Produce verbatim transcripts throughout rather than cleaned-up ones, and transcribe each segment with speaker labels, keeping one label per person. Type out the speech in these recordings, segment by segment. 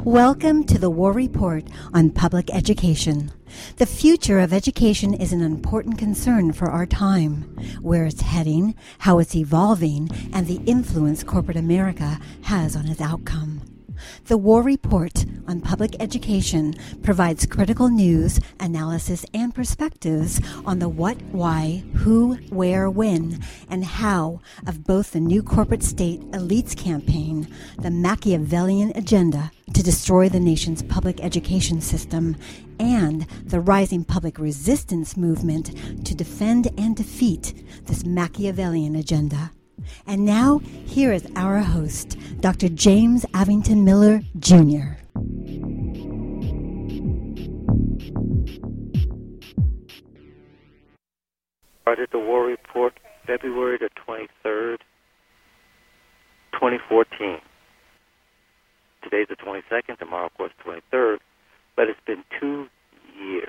Speaker 1: Welcome to the War Report on Public Education. The future of education is an important concern for our time. Where it's heading, how it's evolving, and the influence corporate America has on its outcome. The War Report on Public Education provides critical news, analysis, and perspectives on the what, why, who, where, when, and how of both the new corporate state elites campaign, the Machiavellian agenda to destroy the nation's public education system, and the rising public resistance movement to defend and defeat this Machiavellian agenda. And now, here is our host, Doctor James Avington Miller, Junior
Speaker 2: Started the War Report February the twenty-third, twenty fourteen. Today's the twenty-second, tomorrow, of course, twenty-third, but it's been two years.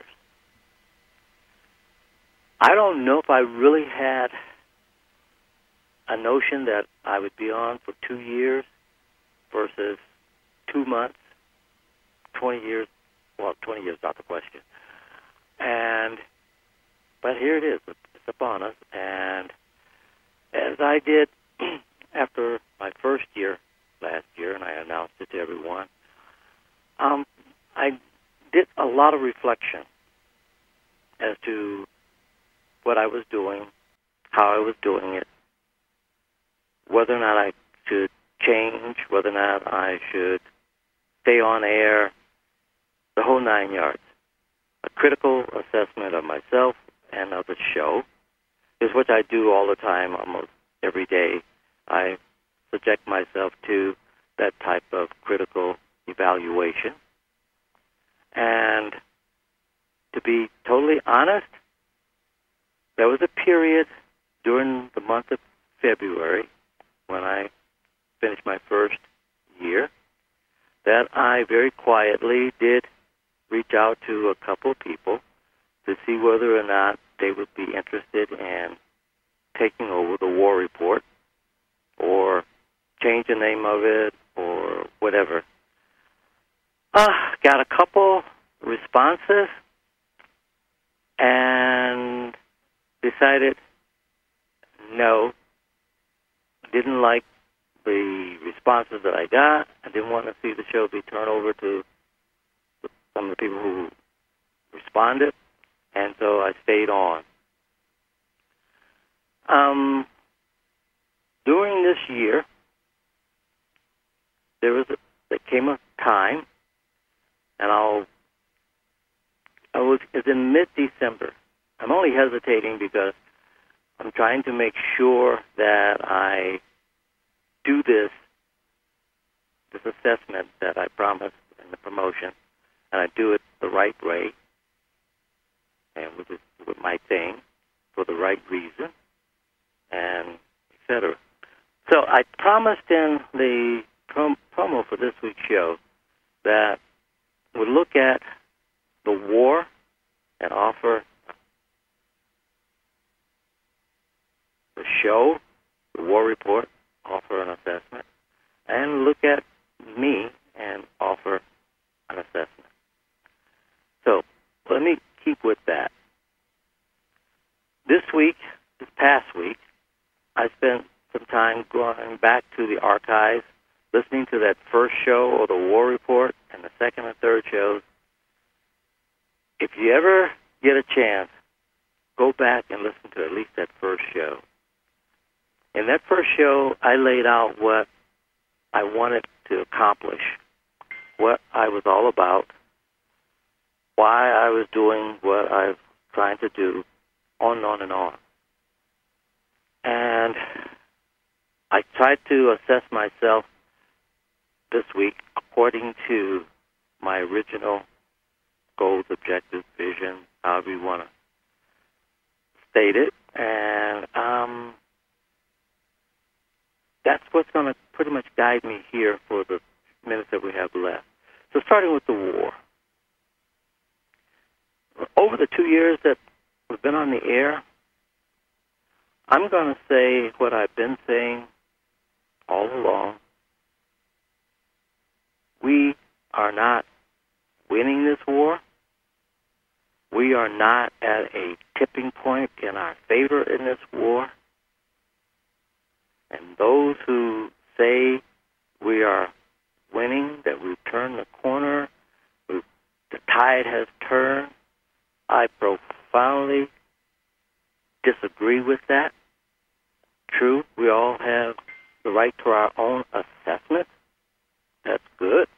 Speaker 2: I don't know if I really had a notion that I would be on for two years versus two months, twenty years. Well, twenty years, not the question. And, but here it is. It's upon us. And as I did after my first year last year, and I announced it to everyone, um, I did a lot of reflection as to what I was doing, how I was doing it, whether or not I should change, whether or not I should stay on air, the whole nine yards. A critical assessment of myself and of the show is what I do all the time, almost every day. I subject myself to that type of critical evaluation. And to be totally honest, there was a period during the month of February when I finished my first year, that I very quietly did reach out to a couple of people to see whether or not they would be interested in taking over the War Report or change the name of it or whatever. Uh, got a couple responses and decided no. Didn't like the responses that I got. I didn't want to see the show be turned over to some of the people who responded, and so I stayed on. Um, during this year, there was a, there came a time, and I'll I was it's in mid-December. I'm only hesitating because I'm trying to make sure that I do this, this assessment that I promised in the promotion, and I do it the right way, and with, this, with my thing, for the right reason, and et cetera. So I promised in the prom- promo for this week's show that we'll look at the war and offer the show, the War Report, offer an assessment, and look at me and offer an assessment. So let me keep with that. This week, this past week, I spent some time going back to the archives, listening to that first show or the War Report and the second and third shows. If you ever get a chance, go back and listen to at least that first show. In that first show, I laid out what I wanted to accomplish, what I was all about, why I was doing what I was trying to do, on and on and on. And I tried to assess myself this week according to my original goals, objectives, vision, however you want to state it. And um, that's what's going to pretty much guide me here for the minutes that we have left. So starting with the war. Over the two years that we've been on the air, I'm going to say what I've been saying all along. We are not winning this war. We are not at a tipping point in our favor in this war. And those who say we are winning, that we've turned the corner, we've, the tide has turned, I profoundly disagree with that. True, we all have the right to our own assessment. That's good.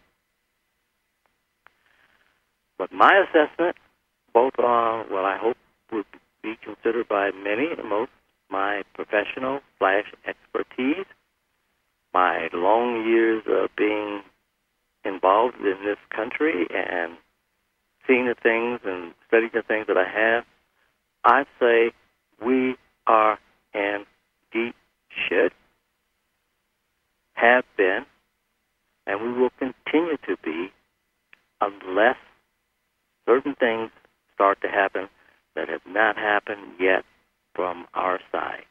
Speaker 2: But my assessment, both on what I hope would be considered by many, and most, my professional slash expertise, my long years of being involved in this country and seeing the things and studying the things that I have, I say we are in deep shit, have been, and we will continue to be unless certain things start to happen that have not happened yet from our side.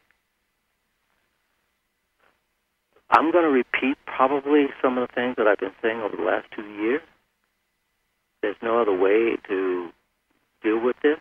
Speaker 2: I'm going to repeat probably some of the things that I've been saying over the last two years. There's no other way to deal with this.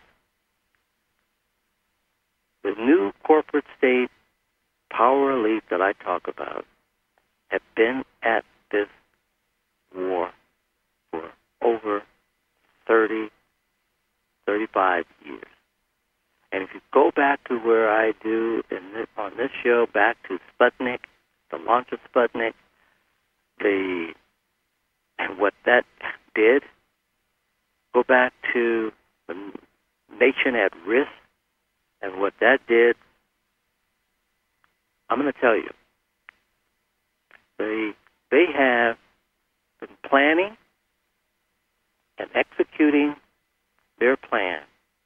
Speaker 2: The new corporate state power elite that I talk about have been at this war for over thirty, thirty-five years. And if you go back to where I do in this, on this show, back to Sputnik, the launch of Sputnik, the and what that did, go back to the nation at risk and what that did, I'm going to tell you, they they have been planning and executing their plan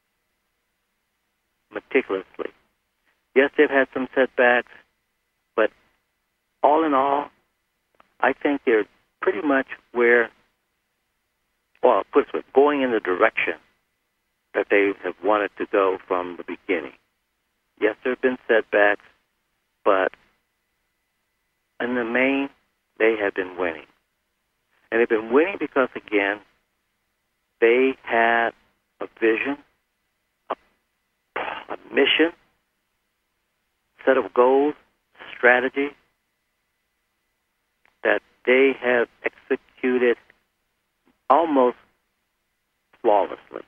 Speaker 2: meticulously. Yes, they've had some setbacks, but all in all, I think they're pretty much where, well, put it this way, going in the direction that they have wanted to go from the beginning. Yes, there have been setbacks, but in the main, they have been winning. And they've been winning because, again, they had a vision, a, a mission, set of goals, strategy that they have executed almost flawlessly.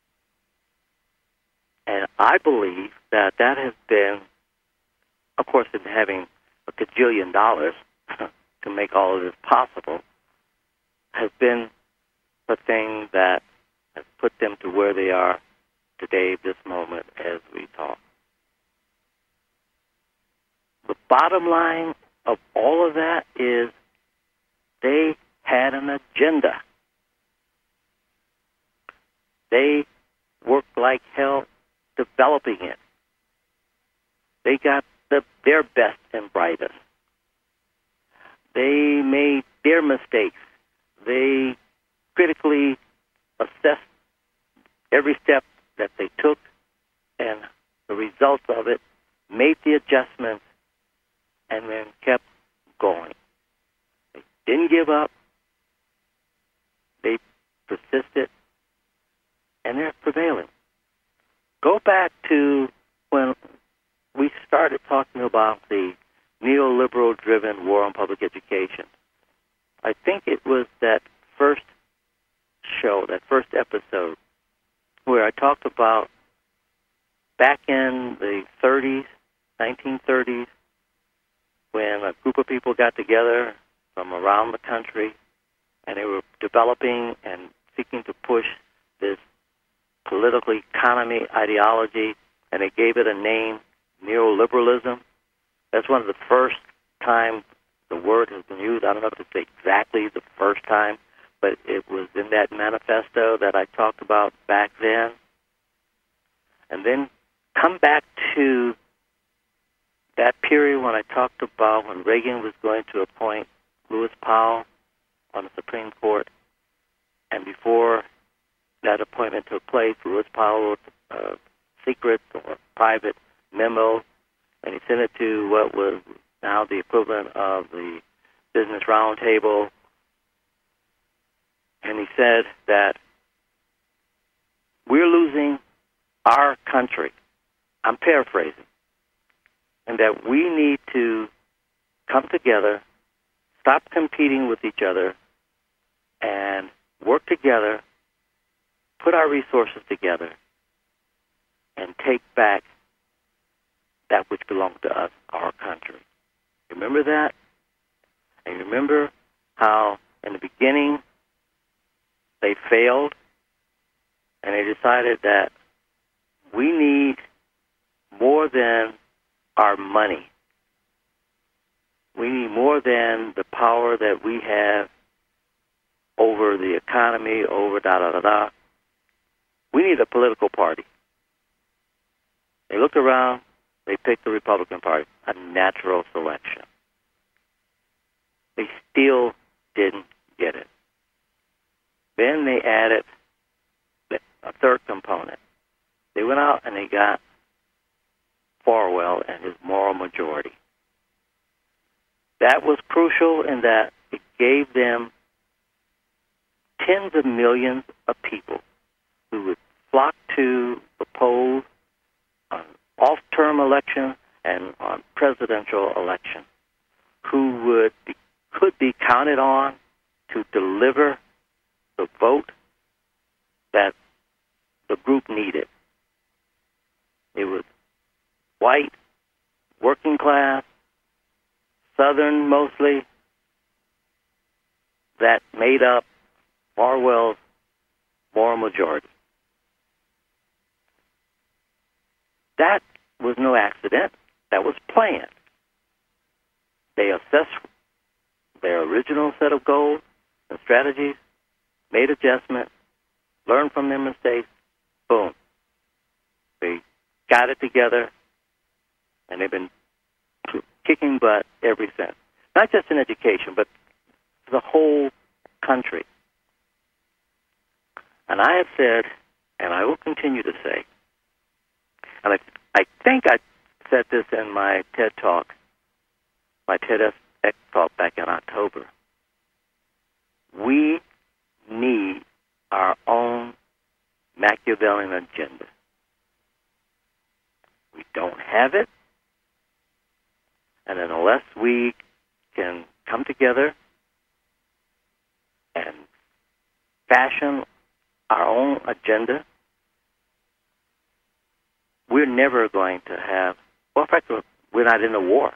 Speaker 2: And I believe that that has been, of course, in having a gajillion dollars to make all of this possible, has been the thing that has put them to where they are today, this moment, as we talk. The bottom line of all of that is they had an agenda. They worked like hell developing it. They got the, their best and brightest. They made their mistakes. They critically assessed every step that they took and the results of it, made the adjustments, and then kept going. They didn't give up. They persisted, and they're prevailing. Go back to when we started talking about the neoliberal-driven war on public education. I think it was that first show, that first episode, where I talked about back in the thirties, nineteen thirties, when a group of people got together from around the country, and they were developing and seeking to push this political economy ideology, and they gave it a name, neoliberalism. That's one of the first times the word has been used. I don't know if it's exactly the first time, but it was in that manifesto that I talked about back then. And then come back to that period when I talked about when Reagan was going to appoint Lewis Powell on the Supreme Court. And before that appointment took place, Lewis Powell wrote a secret or private memo, and he sent it to what was now the equivalent of the Business Roundtable, And he said that we're losing our country. I'm paraphrasing. And that we need to come together, stop competing with each other, and work together, put our resources together, and take back that which belongs to us, our country. Remember that? And remember how in the beginning they failed, and they decided that we need more than our money. We need more than the power that we have over the economy, over da-da-da-da. We need a political party. They looked around, they picked the Republican Party, a natural selection. They still didn't get it. Then they added a third component. They went out and they got Farwell and his moral majority. That was crucial in that it gave them tens of millions of people who would flock to the polls on off-term elections and on presidential elections, who would be, could be counted on to deliver the vote that the group needed. It was white, working class, Southern mostly, that made up Farwell's moral majority. That was no accident. That was planned. They assessed their original set of goals and strategies, made adjustments, learned from their mistakes, boom. They got it together, and they've been kicking butt ever since. Not just in education, but the whole country. And I have said, and I will continue to say, and I, I think I said this in my TED Talk, my TEDx Talk back in October. We need our own Machiavellian agenda. We don't have it, and unless we can come together and fashion our own agenda, we're never going to have, well, in fact, we're not in a war.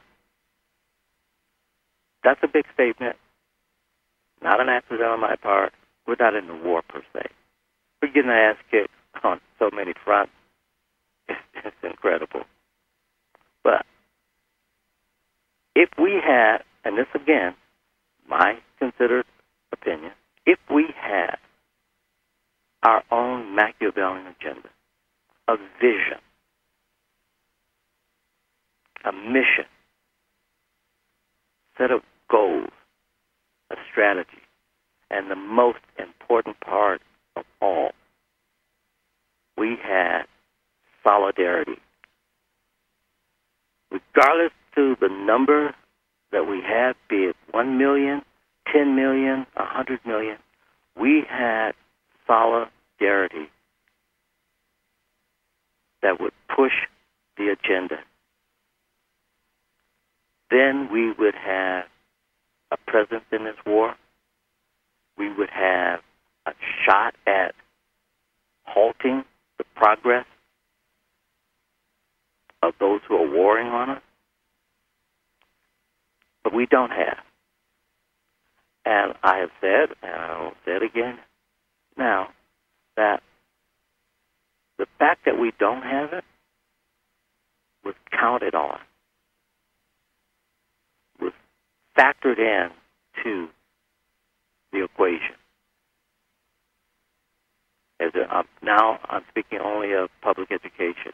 Speaker 2: That's a big statement. Not an accident on my part. We're not in the war, per se. We're getting our ass kicked on so many fronts. It's, it's incredible. But if we had, and this again, my considered opinion, if we had our own Machiavellian agenda, a vision, a mission, set of goals, a strategy, and the most important part of all, we had solidarity. Regardless to the number that we had, be it one million, ten million, one hundred million, we had solidarity that would push the agenda. Then we would have a presence in this war. We would have a shot at halting the progress of those who are warring on us. But we don't have. And I have said, and I will say it again now, that the fact that we don't have it was counted on, was factored in to the equation. As a, um, now I'm speaking only of public education.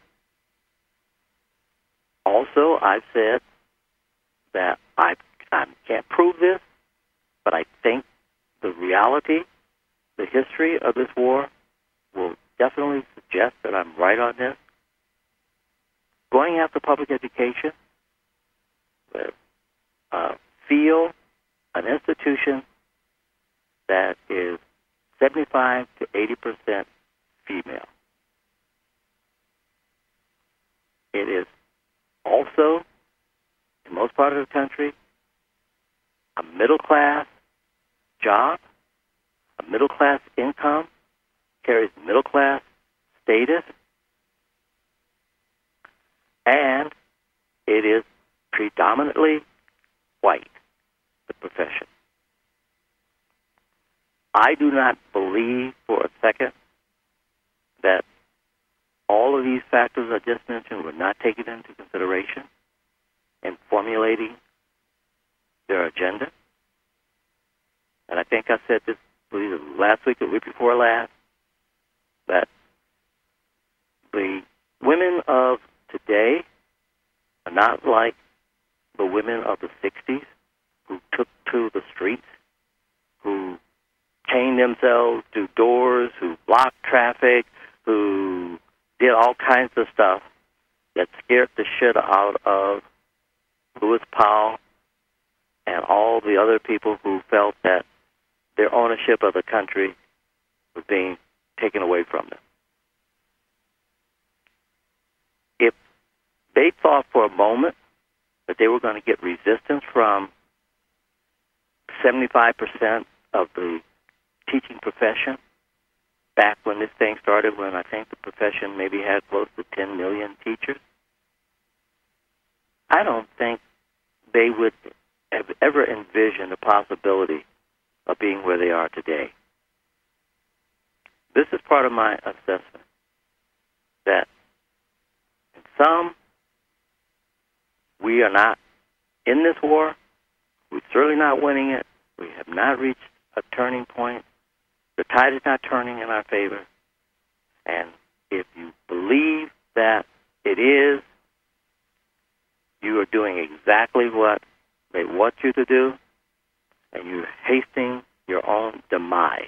Speaker 2: Also, I've said that I, I can't prove this, but I think the reality, the history of this war will definitely suggest that I'm right on this. Going after public education, uh, feel an institution that is seventy-five to eighty percent female. It is also, in most parts of the country, a middle-class job, a middle-class income, carries middle-class status, and it is predominantly white, the profession. I do not believe for a second that all of these factors I just mentioned were not taken into consideration in formulating their agenda. And I think I said this last week or the week before last, that the women of today are not like the women of the sixties who took to the streets, who chained themselves to doors, who blocked traffic, who did all kinds of stuff that scared the shit out of Lewis Powell and all the other people who felt that their ownership of the country was being taken away from them. If they thought for a moment that they were going to get resistance from seventy-five percent of the teaching profession, back when this thing started, when I think the profession maybe had close to ten million teachers, I don't think they would have ever envisioned the possibility of being where they are today. This is part of my assessment, that in some, we are not in this war. We're certainly not winning it. We have not reached a turning point. The tide is not turning in our favor. And if you believe that it is, you are doing exactly what they want you to do, and you're hastening your own demise.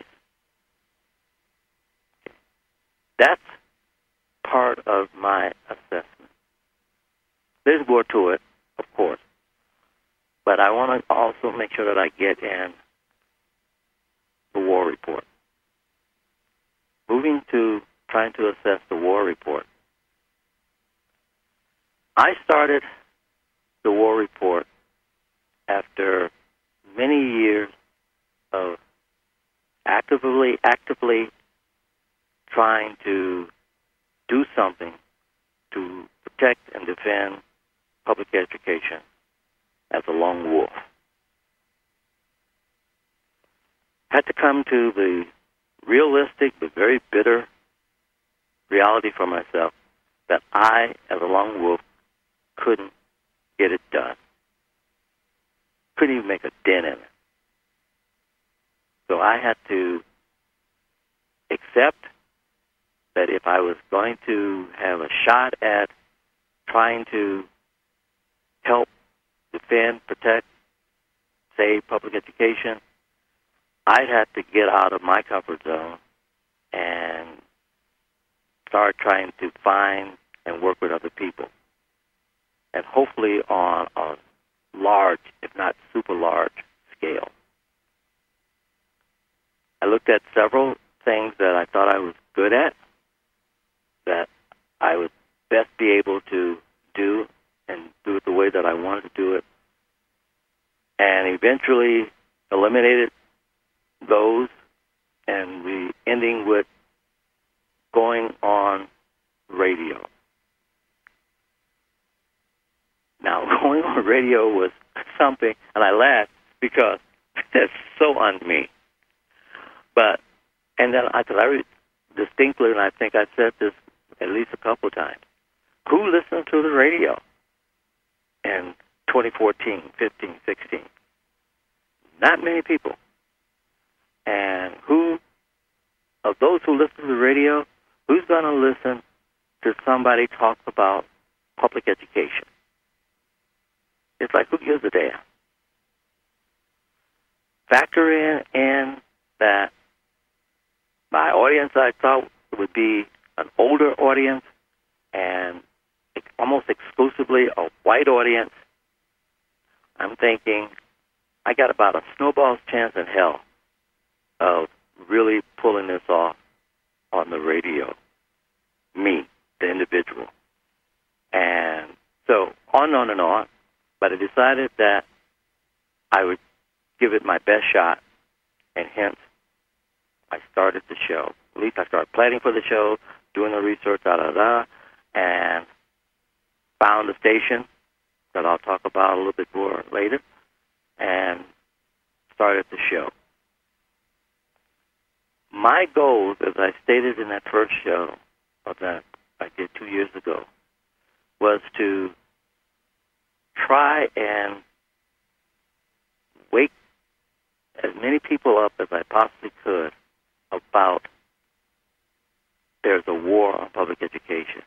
Speaker 2: That's part of my assessment. There's more to it, of course, but I want to also make sure that I get in the war report. Moving to trying to assess the war report. I started the war report after many years of actively, actively trying to do something to protect and defend public education as a lone wolf. Had to come to the realistic but very bitter reality for myself that I, as a lone wolf, couldn't get it done. Couldn't even make a dent in it. So I had to accept that if I was going to have a shot at trying to help defend, protect, save public education, I'd have to get out of my comfort zone and start trying to find and work with other people. And hopefully on a large, if not super large, scale. I looked at several things that I thought I was good at, that I would best be able to do and do it the way that I wanted to do it, and eventually eliminated those, and we ending with going on radio. Now, going on radio was something, and I laughed because that's so on me. But, and then I thought I read distinctly, and I think I said this at least a couple of times, who listened to the radio in twenty fourteen, fifteen, sixteen? Not many people. And who, of those who listen to the radio, who's going to listen to somebody talk about public education? It's like, who gives a damn? Factor in, in that my audience, I thought, would be an older audience and almost exclusively a white audience. I'm thinking I got about a snowball's chance in hell of really pulling this off on the radio. Me, the individual. And so on and on and on. But I decided that I would give it my best shot, and hence I started the show. At least I started planning for the show, doing the research, da da da, and found the station that I'll talk about a little bit more later, and started the show. My goals, as I stated in that first show that I did two years ago, was to try and wake as many people up as I possibly could about there's a war on public education.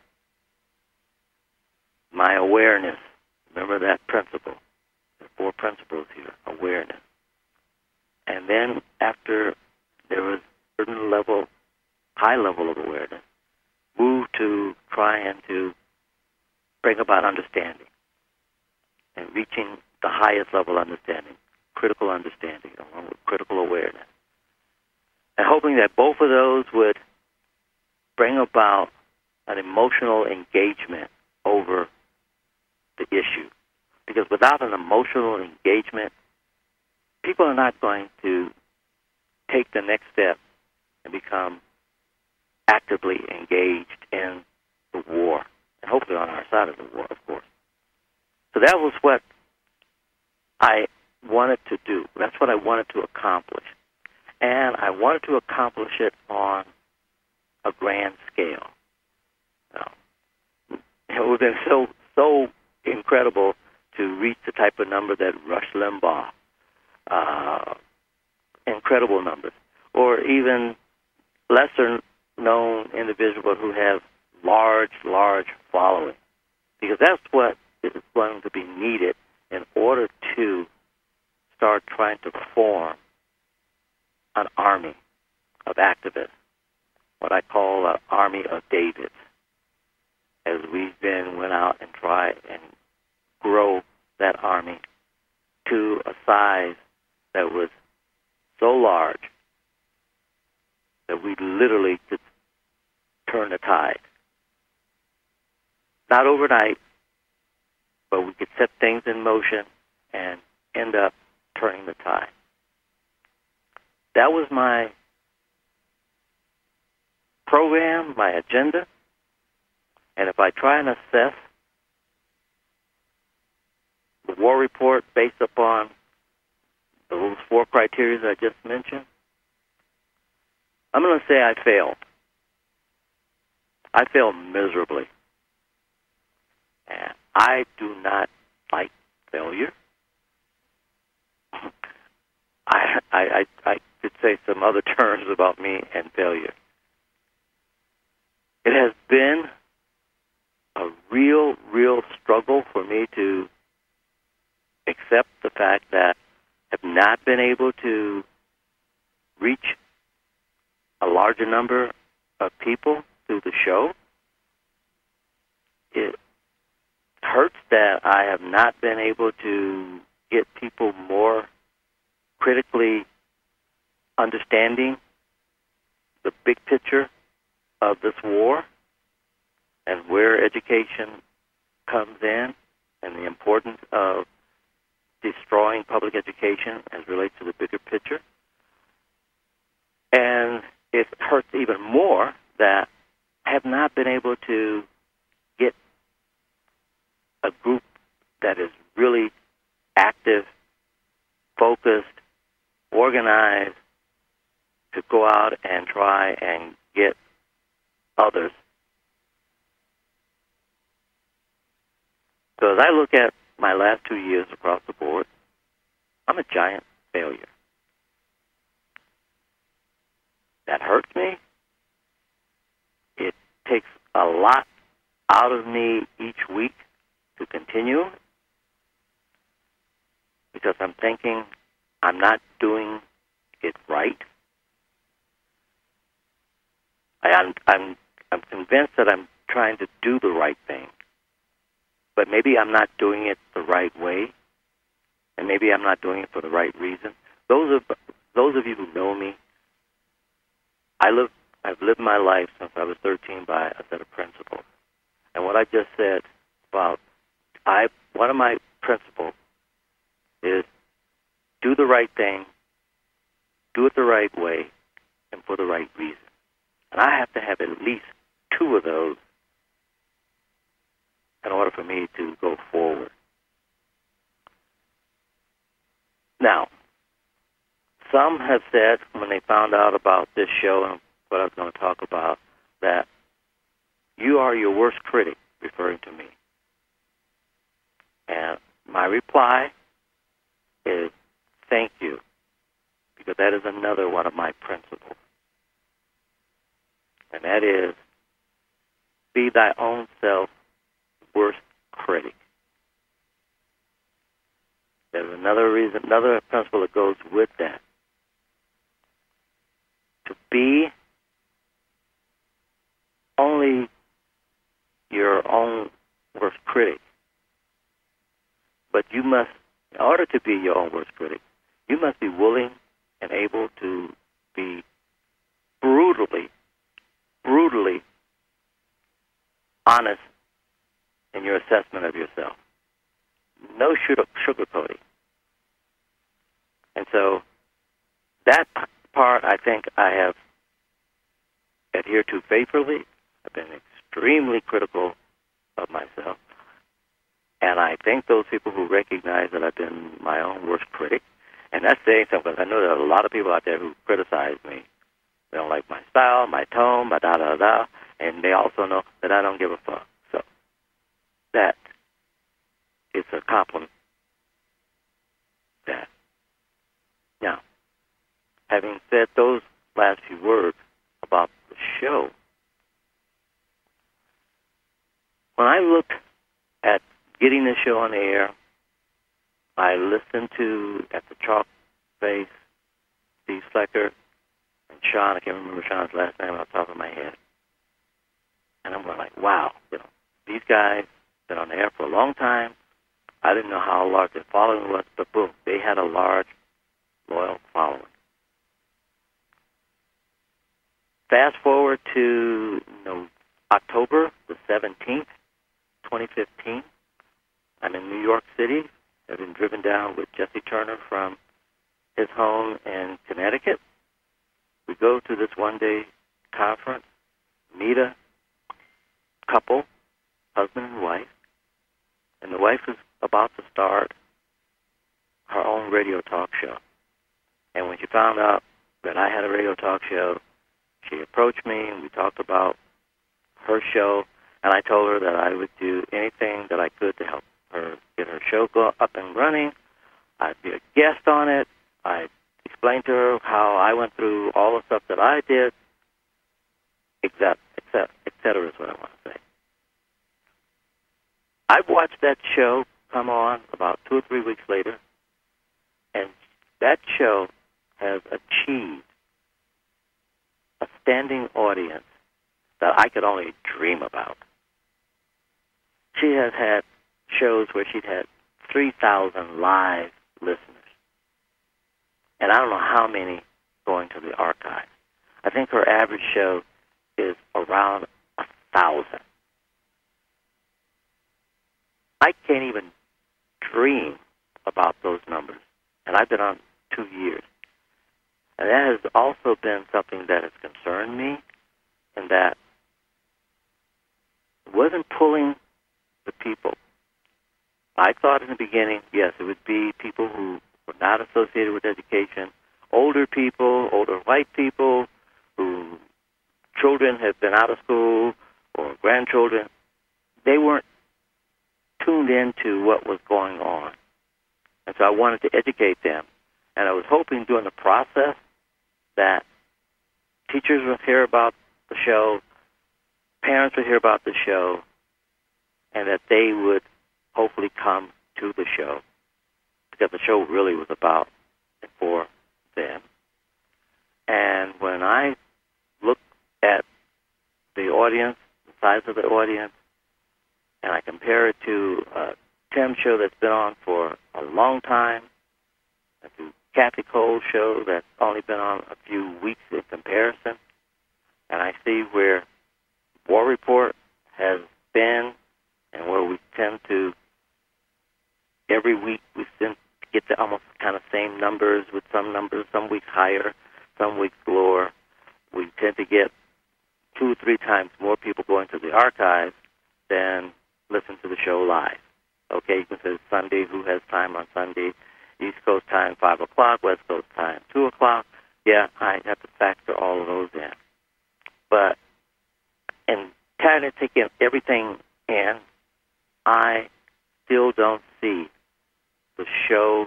Speaker 2: My awareness, remember that principle. There are four principles here. Awareness. And then after there was a certain level, high level of awareness, move to try and to bring about understanding and reaching the highest level of understanding, critical understanding, along with critical awareness. And hoping that both of those would bring about an emotional engagement over the issue. Because without an emotional engagement, people are not going to take the next step and become actively engaged in the war, and hopefully on our side of the war, of course. So that was what I wanted to do. That's what I wanted to accomplish. And I wanted to accomplish it on a grand scale. Now, it would have been so, so incredible to reach the type of number that Rush Limbaugh, uh, incredible numbers, or even lesser-known individuals who have large, large following, because that's what is going to be needed in order to start trying to form an army of activists, what I call an army of Davids, as we then went out and tried and grow that army to a size that was so large that we literally could turn the tide. Not overnight, but we could set things in motion and end up turning the tide. That was my program, my agenda, and if I try and assess the war report based upon those four criteria I just mentioned, I'm going to say I failed. I failed miserably. And I do not like failure. I, I, I, I could say some other terms about me and failure. It has been a real, real struggle for me to accept the fact that I have not been able to reach a larger number of people through the show. It hurts that I have not been able to get people more critically understanding the big picture of this war and where education comes in and the importance of destroying public education as relates to the bigger picture. And it hurts even more that I have not been able to get a group that is really active, focused, organized to go out and try and get others. So as I look at my last two years across the board, I'm a giant failure. That hurts me. It takes a lot out of me each week to continue because I'm thinking I'm not doing it right. I, I'm, I'm, I'm convinced that I'm trying to do the right thing, but maybe I'm not doing it the right way, and maybe I'm not doing it for the right reason. Those of those of you who know me I live, I've lived my life since I was thirteen by a set of principles. And what I just said about, I, one of my principles is do the right thing, do it the right way, and for the right reason. And I have to have at least two of those in order for me to go forward. Now, some have said when they found out about this show and what I was going to talk about, that you are your worst critic, referring to me. And my reply is thank you, because that is another one of my principles. And that is, be thy own self worst critic. There's another reason, another principle that goes with that. To be only your own worst critic, but you must, in order to be your own worst critic, you must be willing and able to be brutally, brutally honest in your assessment of yourself. No sugar, sugarcoating. And so that part I think I have adhered to faithfully. I've been extremely critical of myself. And I thank those people who recognize that I've been my own worst critic. And that's saying something, because I know there are a lot of people out there who criticize me. They don't like my style, my tone, my da-da-da, and they also know that I don't give a fuck. So that is a compliment. That. Now, having said those last few words about the show, when I looked at getting the show on the air, I listened to, at the Chalk Face, Steve Flecker, and Sean, I can't remember Sean's last name off the top of my head. And I'm going like, wow, you know, these guys been on the air for a long time. I didn't know how large their following was, but boom, they had a large, loyal following. Fast forward to you know, October the seventeenth, twenty fifteen. I'm in New York City. I've been driven down with Jesse Turner from his home in Connecticut. We go to this one-day conference, meet a couple, husband and wife, and the wife is about to start her own radio talk show. And when she found out that I had a radio talk show, she approached me and we talked about her show, and I told her that I would do anything that I could to help her get her show go up and running. I'd be a guest on it. I explained to her how I went through all the stuff that I did, except, except, et cetera is what I want to say. I've watched that show come on about two or three weeks later, and that show has achieved a standing audience that I could only dream about. She has had shows where she'd had three thousand live listeners. And I don't know how many going to the archive. I think her average show is around a thousand. I can't even dream about those numbers. And I've been on two years. And that has also been something that has concerned me, in that it wasn't pulling the people. I thought in the beginning, yes, it would be people who were not associated with education, older people, older white people, who children have been out of school, or grandchildren. They weren't tuned into what was going on. And so I wanted to educate them. And I was hoping during the process that teachers would hear about the show, parents would hear about the show, and that they would hopefully come to the show, because the show really was about and for them. And when I look at the audience, the size of the audience, and I compare it to a Tim show that's been on for a long time, and to Kathy Cole's show that's only been on a few weeks in comparison, and I see where War Report has been and where we tend to, every week we tend to get the almost kind of same numbers, with some numbers, some weeks higher, some weeks lower. We tend to get two or three times more people going to the archives than listen to the show live. Okay, you can say Sunday, who has time on Sunday? East Coast time, five o'clock, West Coast time, two o'clock. Yeah, I have to factor all of those in. But in kind of taking everything in, I still don't see the show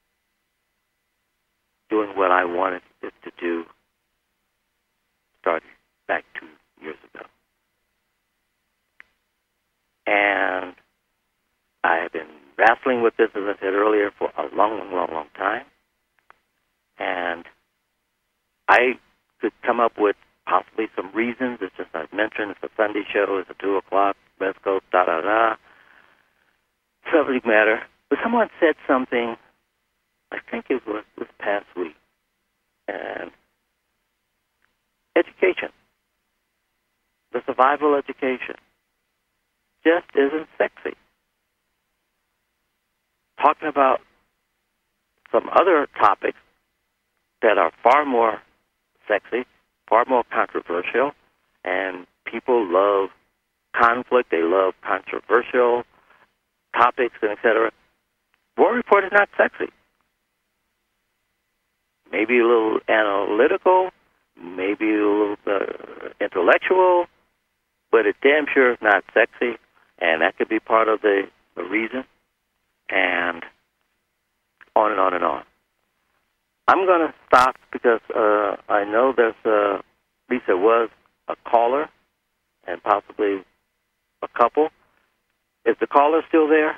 Speaker 2: doing what I wanted it to do started back two years ago. And I have been wrestling with this, as I said earlier, for a long, long, long, long time. And I could come up with possibly some reasons. It's just, I've mentioned, it's a Sunday show, it's a two o'clock, West Coast, da-da-da. Subject matter. But someone said something, I think it was this past week, and education, the survival education, just isn't sexy. Talking about some other topics that are far more sexy, far more controversial, and people love conflict, they love controversial topics, and et cetera. War Report is not sexy. Maybe a little analytical, maybe a little uh, intellectual, but it damn sure is not sexy, and that could be part of the, the reason, and on and on and on. I'm going to stop because uh, I know there's, uh, at least there was a caller and possibly a couple. Is the caller still there?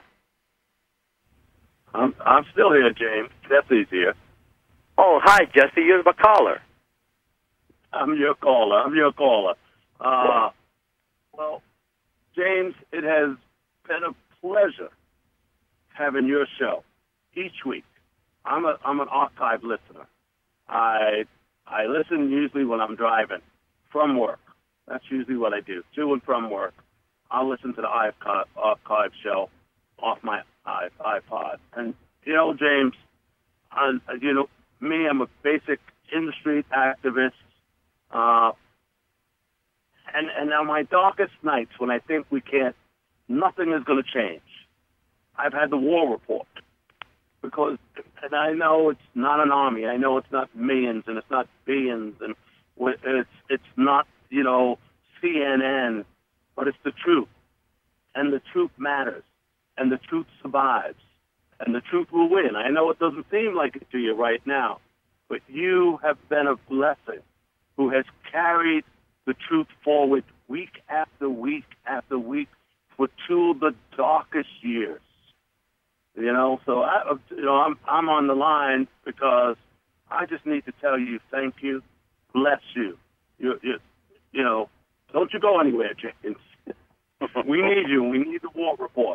Speaker 3: I'm I'm still here, James. Jesse's here.
Speaker 2: Oh, hi, Jesse. You're the caller.
Speaker 3: I'm your caller. I'm your caller. Uh, well, James, it has been a pleasure having your show each week. I'm a I'm an archive listener. I I listen usually when I'm driving from work. That's usually what I do, to and from work. I'll listen to the archive, archive show off my iPod. And, you know, James, I, you know, me, I'm a basic industry activist. Uh, and, and on my darkest nights when I think we can't, nothing is going to change, I've had the War Report. Because, and I know it's not an army. I know it's not millions and it's not billions. And it's, it's not, you know, C N N. But it's the truth, and the truth matters, and the truth survives, and the truth will win. I know it doesn't seem like it to you right now, but you have been a blessing who has carried the truth forward week after week after week for two of the darkest years. You know, so I, you know, I'm I'm on the line because I just need to tell you thank you, bless you. You you you know. Don't you go anywhere, James. We need you. We need the War Report.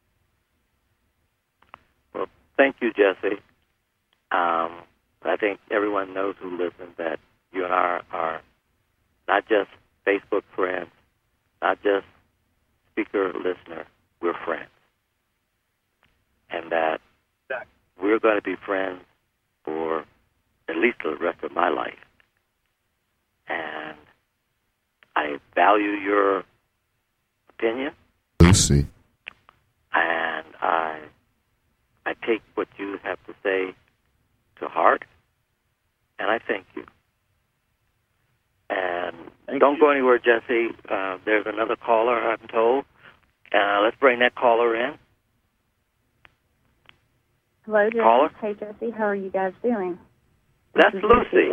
Speaker 2: Well, thank you, Jesse. Um, I think everyone knows who listens that you and I are not just Facebook friends, not just speaker listener, we're friends. And that we're going to be friends for at least the rest of my life. And I value your opinion.
Speaker 4: Lucy.
Speaker 2: And I I take what you have to say to heart, and I thank you. And thank don't you. Go anywhere, Jesse. Uh, there's another caller, I'm told. Uh, let's bring that caller in.
Speaker 5: Hello, Jesse.
Speaker 2: Caller?
Speaker 5: Hey, Jesse. How are you guys doing?
Speaker 2: That's Lucy.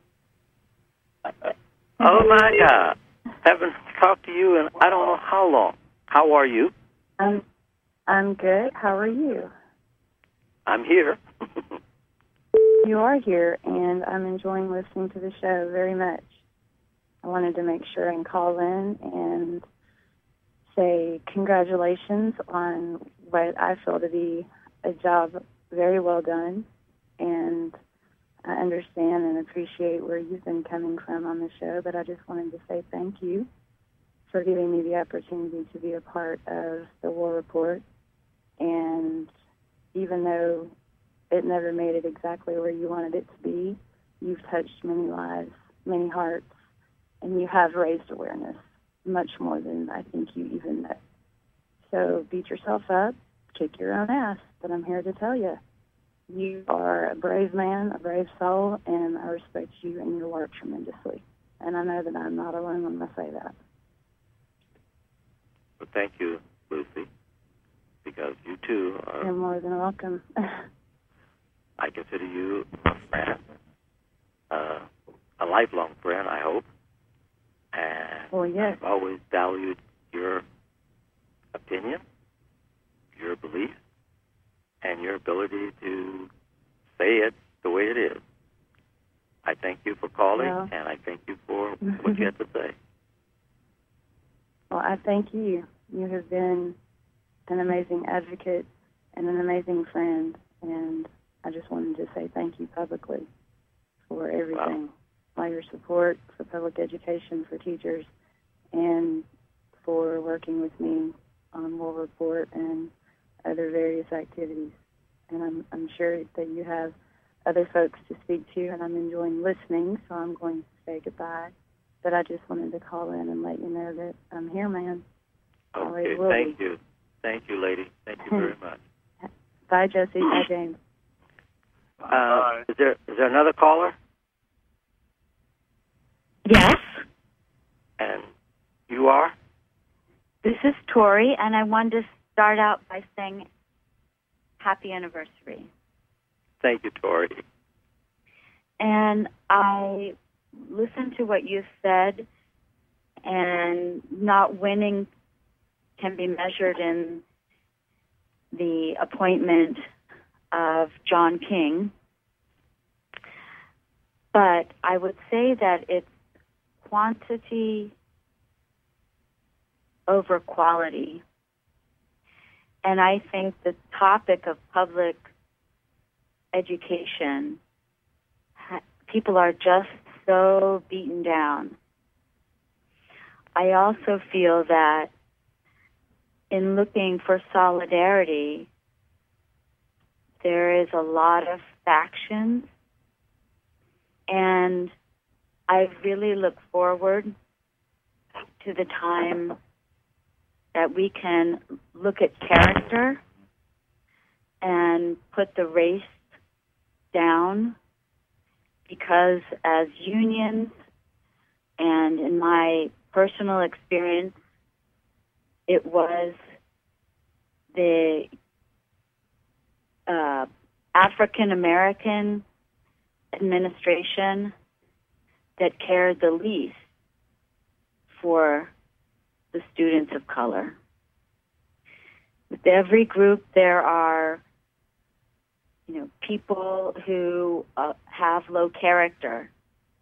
Speaker 2: Oh, my God. Haven't talked to you in I don't know how long. How are you?
Speaker 5: I'm, I'm good. How are you?
Speaker 2: I'm here.
Speaker 5: You are here, and I'm enjoying listening to the show very much. I wanted to make sure and call in and say congratulations on what I feel to be a job very well done, and I understand and appreciate where you've been coming from on the show, but I just wanted to say thank you for giving me the opportunity to be a part of the War Report. And even though it never made it exactly where you wanted it to be, you've touched many lives, many hearts, and you have raised awareness much more than I think you even know. So beat yourself up, kick your own ass, but I'm here to tell you, you are a brave man, a brave soul, and I respect you and your work tremendously. And I know that I'm not alone when I say that.
Speaker 2: Well, thank you, Lucy, because you too are...
Speaker 5: You're more than welcome.
Speaker 2: I consider you a friend, uh, a lifelong friend, I hope. And
Speaker 5: well, yes.
Speaker 2: I've always valued your opinion, your beliefs, and your ability to say it the way it is. I thank you for calling,
Speaker 5: well,
Speaker 2: and I thank you for what you had to say.
Speaker 5: Well, I thank you. You have been an amazing advocate and an amazing friend, and I just wanted to say thank you publicly for everything,
Speaker 2: wow.
Speaker 5: all your support for public education for teachers, and for working with me on War Report and other various activities. And I'm, I'm sure that you have other folks to speak to, and I'm enjoying listening, so I'm going to say goodbye. But I just wanted to call in and let you know that I'm here, man.
Speaker 2: Okay, thank you. Thank you, lady. Thank you very much.
Speaker 5: Bye, Jesse. Bye, James.
Speaker 2: Uh,
Speaker 3: Bye.
Speaker 2: is there is there another caller?
Speaker 4: Yes.
Speaker 2: And you are?
Speaker 4: This is Tori, and I wanted to start out by saying happy anniversary.
Speaker 2: Thank you, Tori.
Speaker 4: And I listened to what you said, and not winning can be measured in the appointment of John King. But I would say that it's quantity over quality. And I think the topic of public education, people are just so beaten down. I also feel that in looking for solidarity, there is a lot of factions, and I really look forward to the time that we can look at character and put the race down, because as unions, and in my personal experience, it was the uh, African American administration that cared the least for the students of color. With every group, there are, you know, people who uh, have low character.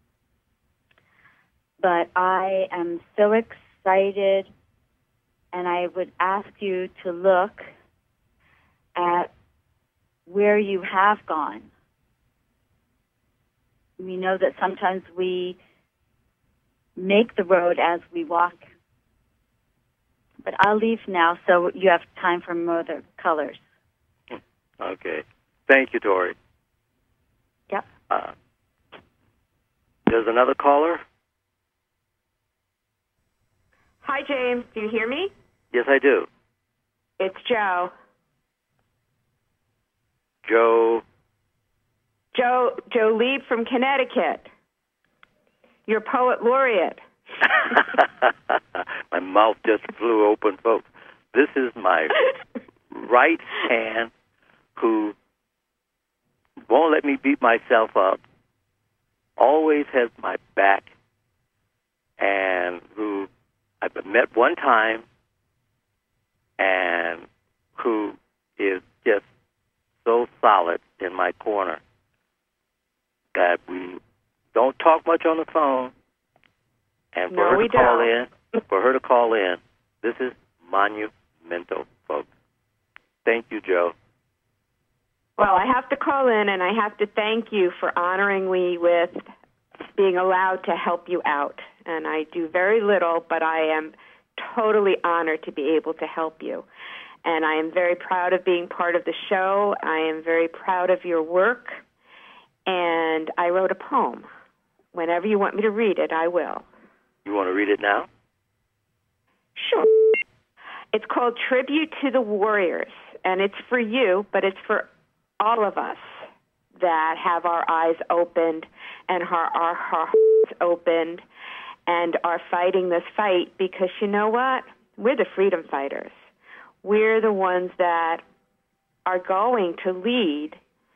Speaker 4: But I am so excited, and I would ask you to look at where you have gone. We know that sometimes we make the road as we walk. But I'll leave now so you have time for more other colors.
Speaker 2: Okay. Thank you, Tori.
Speaker 4: Yep.
Speaker 2: Uh, there's another caller?
Speaker 6: Hi, James. Do you hear me?
Speaker 2: Yes, I do.
Speaker 6: It's Joe.
Speaker 2: Joe.
Speaker 6: Joe Joe Lieb from Connecticut. Your poet laureate.
Speaker 2: My mouth just flew open, folks. This is my right hand who won't let me beat myself up, always has my back, and who I've met one time, and who is just so solid in my corner that we don't talk much on the phone. And for
Speaker 6: No,
Speaker 2: her
Speaker 6: we
Speaker 2: to call
Speaker 6: don't.
Speaker 2: in, for her to call in, this is monumental, folks. Thank you, Joe.
Speaker 6: Well, I have to call in, and I have to thank you for honoring me with being allowed to help you out. And I do very little, but I am totally honored to be able to help you. And I am very proud of being part of the show. I am very proud of your work. And I wrote a poem. Whenever you want me to read it, I will.
Speaker 2: You want to read it now?
Speaker 6: Sure. It's called Tribute to the Warriors. And it's for you, but it's for all of us that have our eyes opened and our, our hearts opened and are fighting this fight, because you know what? We're the freedom fighters. We're the ones that are going to lead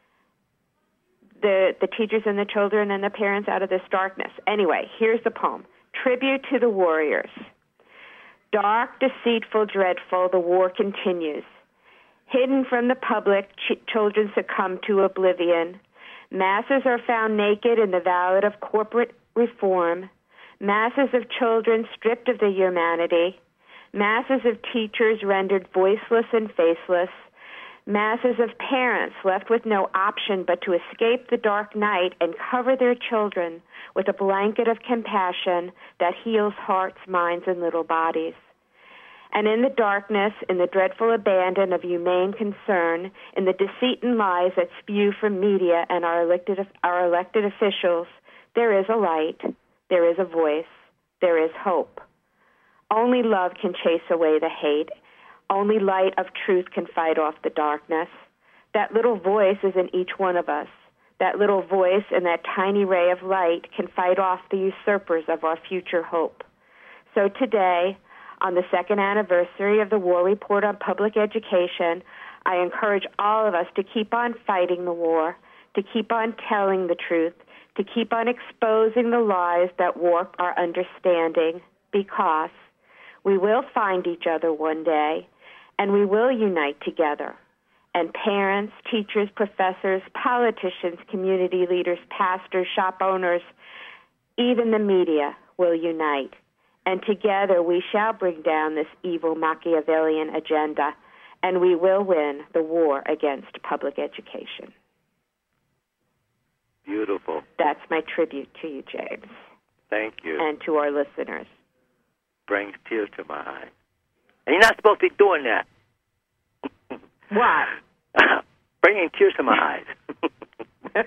Speaker 6: the, the teachers and the children and the parents out of this darkness. Anyway, here's the poem. Tribute to the Warriors. Dark, deceitful, dreadful, the war continues. Hidden from the public, ch- children succumb to oblivion. Masses are found naked in the valley of corporate reform. Masses of children stripped of their humanity. Masses of teachers rendered voiceless and faceless. Masses of parents left with no option but to escape the dark night and cover their children with a blanket of compassion that heals hearts, minds, and little bodies. And in the darkness, in the dreadful abandon of humane concern, in the deceit and lies that spew from media and our elected, our elected officials, there is a light, there is a voice, there is hope. Only love can chase away the hate. Only light of truth can fight off the darkness. That little voice is in each one of us. That little voice and that tiny ray of light can fight off the usurpers of our future hope. So today, on the second anniversary of the War Report on Public Education, I encourage all of us to keep on fighting the war, to keep on telling the truth, to keep on exposing the lies that warp our understanding, because we will find each other one day, and we will unite together. And parents, teachers, professors, politicians, community leaders, pastors, shop owners, even the media will unite. And together we shall bring down this evil Machiavellian agenda, and we will win the war against public education.
Speaker 2: Beautiful.
Speaker 6: That's my tribute to you, James.
Speaker 2: Thank you.
Speaker 6: And to our listeners.
Speaker 2: Brings tears to my eyes. And you're not supposed to be doing that.
Speaker 6: What?
Speaker 2: Bringing tears to my eyes.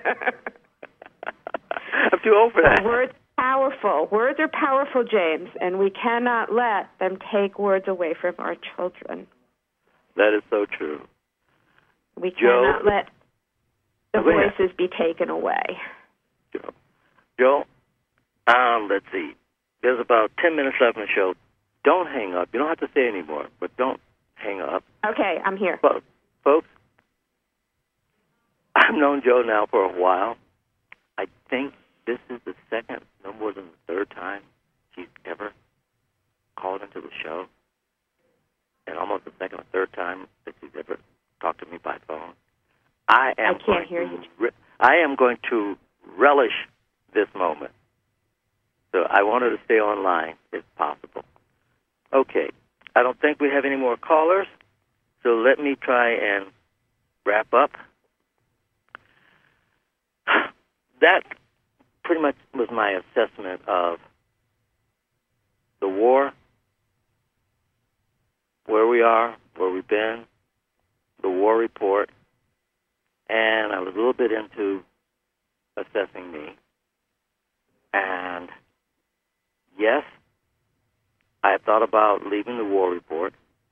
Speaker 2: I'm too old for that.
Speaker 6: Well, words powerful. Words are powerful, James, and we cannot let them take words away from our children.
Speaker 2: That is so true.
Speaker 6: We
Speaker 2: Joe,
Speaker 6: cannot let the voices be taken away.
Speaker 2: Joe, Joe um, let's see. There's about ten minutes left in the show. Don't hang up. You don't have to say anymore, but don't hang up.
Speaker 6: Okay, I'm here.
Speaker 2: But, folks, I've known Joe now for a while. I think this is the second, no more than the third time she's ever called into the show, and almost the second or third time that she's ever talked to me by phone. I am.
Speaker 6: I can't hear you.
Speaker 2: Re- I am going to relish this moment. So I want her to stay online if possible. Okay. I don't think we have any more callers, so let me try and wrap up. That pretty much was my assessment of the war, where we are, where we've been, the war report, and I was a little bit into assessing me. And yes, I have thought about leaving the war report.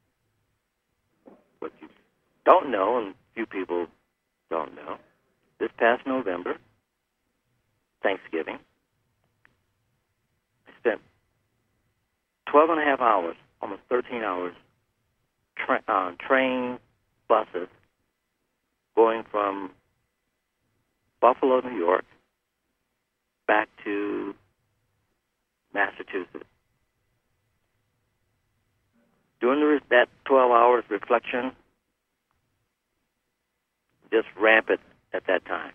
Speaker 2: What you don't know, and few people don't know, this past November, Thanksgiving, I spent twelve and a half hours, almost thirteen hours, tra- on train, buses, going from Buffalo, New York, back to Massachusetts. During the, that twelve hours reflection, just rampant at that time.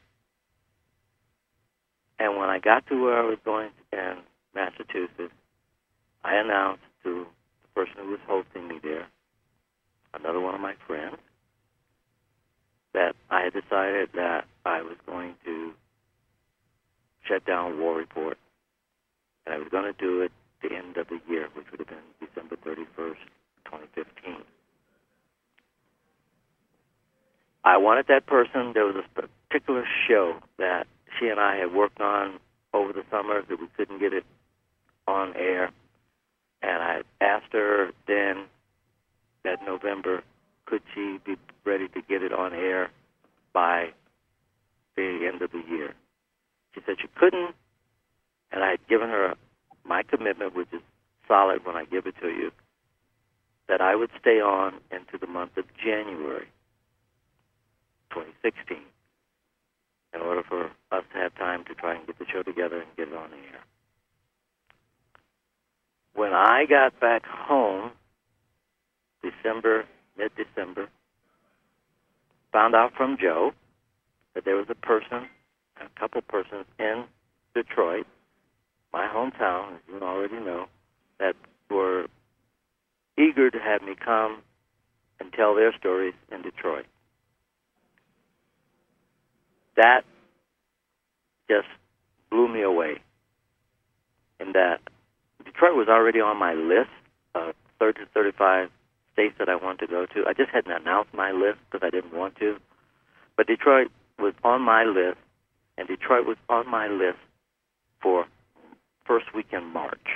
Speaker 2: And when I got to where I was going in Massachusetts, I announced to the person who was hosting me there, another one of my friends, that I had decided that I was going to shut down War Report, and I was going to do it at the end of the year, which would have been December thirty-first, twenty fifteen. I wanted that person. There was a particular show that she and I had worked on over the summer that we couldn't get it on air, and I asked her then that November, could she be ready to get it on air by the end of the year? She said she couldn't, and I had given her my commitment, which is solid when I give it to you, that I would stay on into the month of January twenty sixteen in order for us to have time to try and get the show together and get it on the air. When I got back home, December, mid-December, found out from Joe that there was a person, a couple persons in Detroit, my hometown, as you already know, that were eager to have me come and tell their stories in Detroit. That just blew me away, in that Detroit was already on my list of thirty to thirty-five states that I wanted to go to. I just hadn't announced my list because I didn't want to. But Detroit was on my list, and Detroit was on my list for first week in March.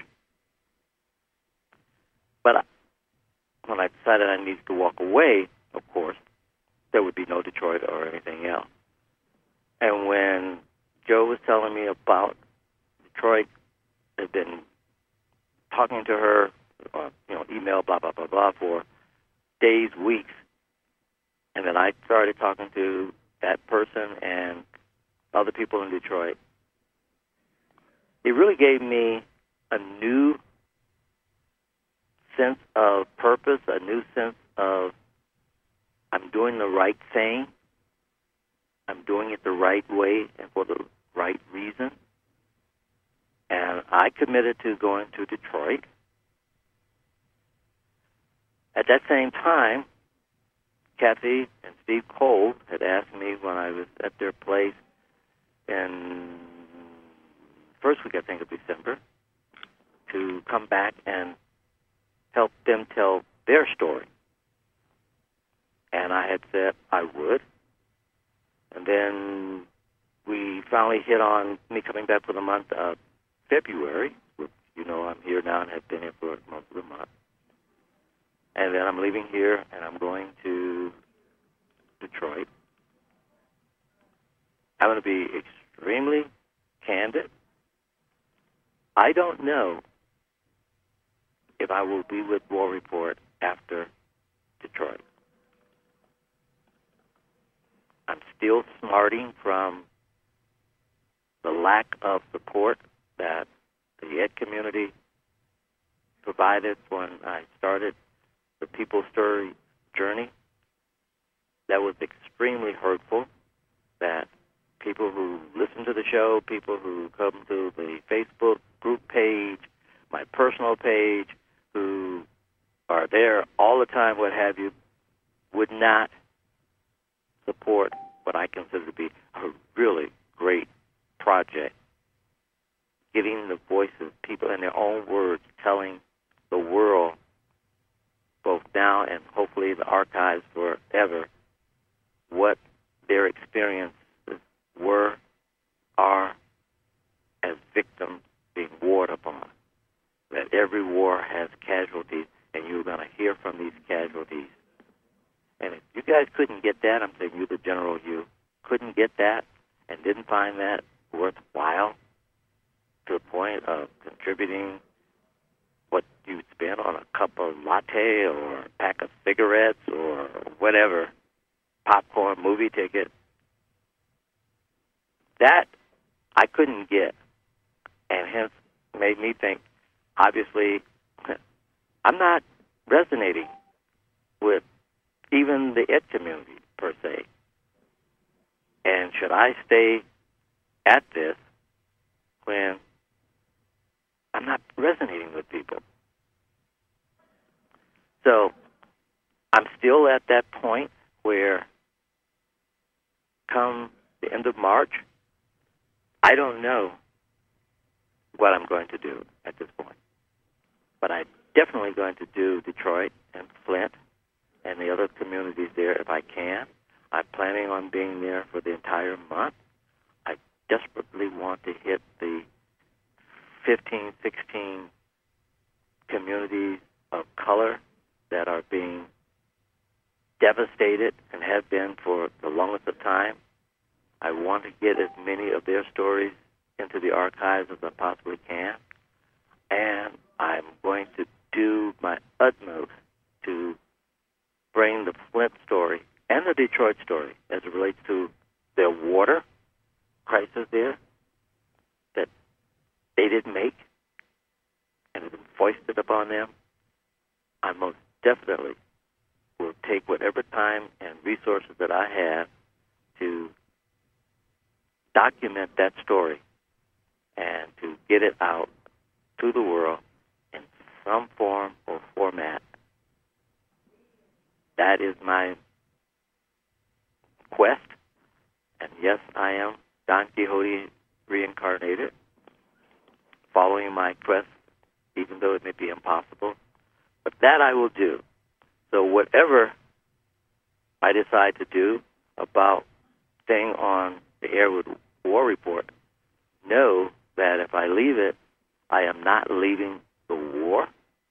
Speaker 2: But when I decided I needed to walk away, of course, there would be no Detroit or anything else. And when Joe was telling me about Detroit, had been talking to her, uh, you know, email, blah, blah, blah, blah, for days, weeks, and then I started talking to that person and other people in Detroit, it really gave me a new sense of purpose, a new sense of I'm doing the right thing, I'm doing it the right way and for the right reason. And I committed to going to Detroit. At that same time, Kathy and Steve Cole had asked me when I was at their place in first week, I think, of December, to come back and help them tell their story. And I had said I would. And then we finally hit on me coming back for the month of February, which, you know, I'm here now and have been here for most of the month. And then I'm leaving here and I'm going to Detroit. I'm going to be extremely candid. I don't know if I will be with War Report after Detroit. I'm still smarting from the lack of support that the ed community provided when I started the People's Story journey. That was extremely hurtful, that people who listen to the show, people who come to the Facebook group page, my personal page, who are there all the time, what have you, would not support what I consider to be a really great project, getting the voice of people in their own words, telling the world, both now and hopefully the archives forever, what their experiences were, are, as victims being warred upon. That every war has casualties, and you're going to hear from these casualties. And if you guys couldn't get that, I'm saying you, the general you, couldn't get that and didn't find that worthwhile to the point of contributing what you'd spend on a cup of latte or a pack of cigarettes or whatever, popcorn, movie ticket, that I couldn't get, and hence made me think, obviously, I'm not resonating with even the ed community, per se. And should I stay at this when I'm not resonating with people? So I'm still at that point where come the end of March, I don't know what I'm going to do at this point. But I'm definitely going to do Detroit and Flint and the other communities there if I can. I'm planning on being there for the entire month. I desperately want to hit the fifteen, sixteen communities of color that are being devastated and have been for the longest of time. I want to get as many of their stories into the archives as I possibly can. And I'm going to do my utmost to bring the Flint story and the Detroit story as it relates to their water crisis there that they didn't make and has been foisted upon them. I most definitely will take whatever time and resources that I have to document that story and to get it out to the world in some form or format. That is my quest. And yes, I am Don Quixote reincarnated, following my quest, even though it may be impossible. But that I will do. So whatever I decide to do about staying on the air with War Report, know that if I leave it, I am not leaving the war.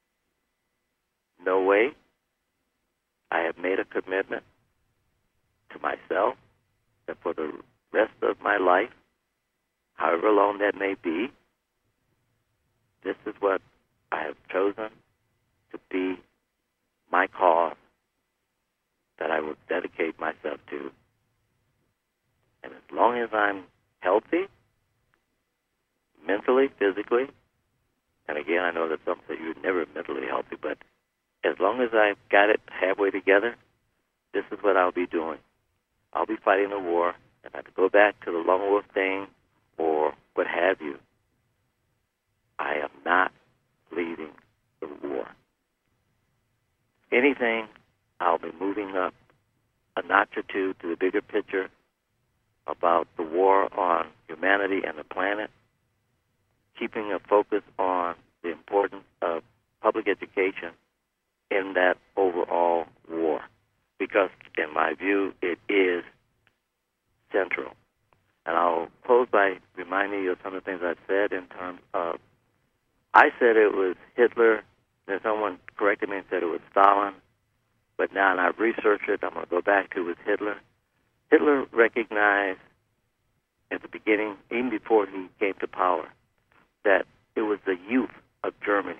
Speaker 2: No way. I have made a commitment to myself that for the rest of my life, however long that may be, this is what I have chosen to be my cause that I will dedicate myself to. And as long as I'm healthy, mentally, physically, and again, I know that some say you're never mentally healthy, but as long as I've got it halfway together, this is what I'll be doing. I'll be fighting the war, and I to go back to the Lone Wolf thing or what have you. I am not leading the war. Anything, I'll be moving up a notch or two to the bigger picture about the war on humanity and the planet, keeping a focus on the importance of public education in that overall war. Because, in my view, it is central. And I'll close by reminding you of some of the things I've said in terms of, I said it was Hitler, then someone corrected me and said it was Stalin, but now and I've researched it, I'm going to go back to it was Hitler. Hitler recognized at the beginning, even before he came to power, that it was the youth of Germany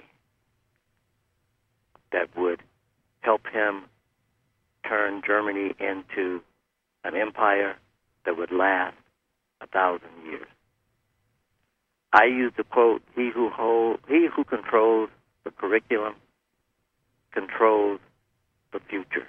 Speaker 2: that would help him turn Germany into an empire that would last a thousand years. I use the quote, he who hold, he who controls the curriculum controls the future.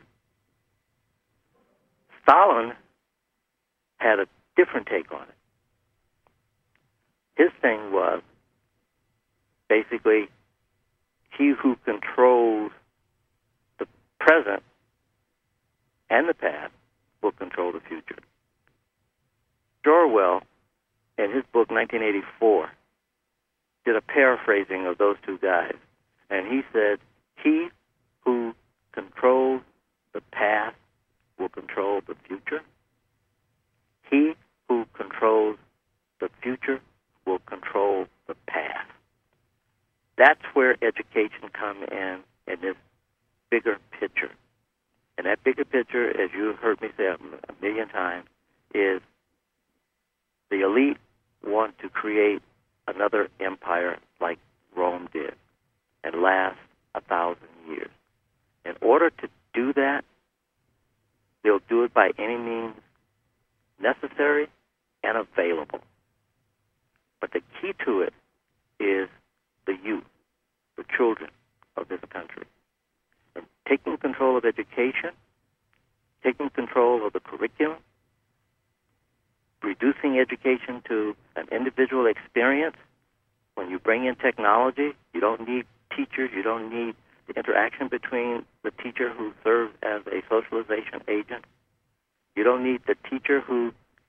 Speaker 2: Stalin had a different take on it. His thing was basically he who controls the present and the past will control the future. Orwell, in his book nineteen eighty-four, did a paraphrasing of those two guys, and he said, he who controls the past will control the future. He who controls the future will control the past. That's where education comes in, in this bigger picture. And that bigger picture, as you heard me say a million times, is the elite want to create another empire like Rome did and last a thousand years. In order to do that, they'll do it by any means necessary and available. But the key to it is the youth, the children of this country. And taking control of education, taking control of the curriculum, reducing education to an individual experience. When you bring in technology, you don't need teachers, you don't need the interaction between the teacher who serves as a socialization agent. You don't need the teacher who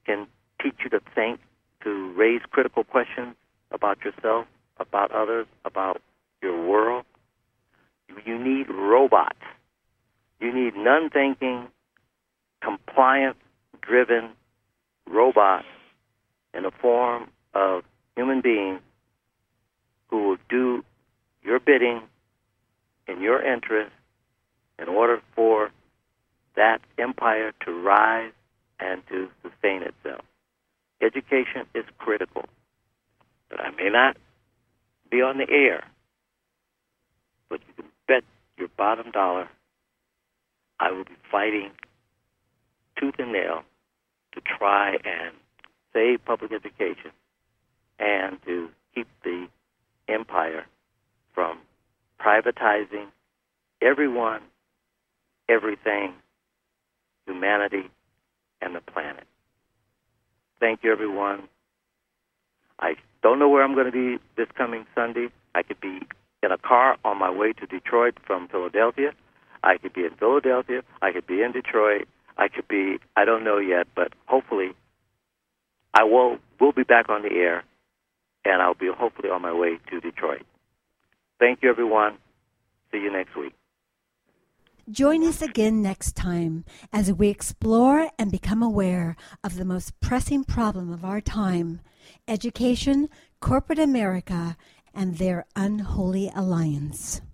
Speaker 2: can teach you to think, to raise critical questions about yourself, about others, about your world. You need robots. You need non-thinking, compliance-driven robots in the form of human beings who will do your bidding in your interest in order for that empire to rise and to sustain itself. Education is critical. But I may not be on the air, but you can bet your bottom dollar I will be fighting tooth and nail to try and save public education and to keep the empire from privatizing everyone, everything, humanity, and the planet. Thank you, everyone. I don't know where I'm going to be this coming Sunday. I could be in a car on my way to Detroit from Philadelphia. I could be in Philadelphia. I could be in Detroit. I could be, I don't know yet, but hopefully I will will be back on the air, and I'll be hopefully on my way to Detroit. Thank you, everyone. See you next week.
Speaker 1: Join us again next time as we explore and become aware of the most pressing problem of our time, education, corporate America, and their unholy alliance.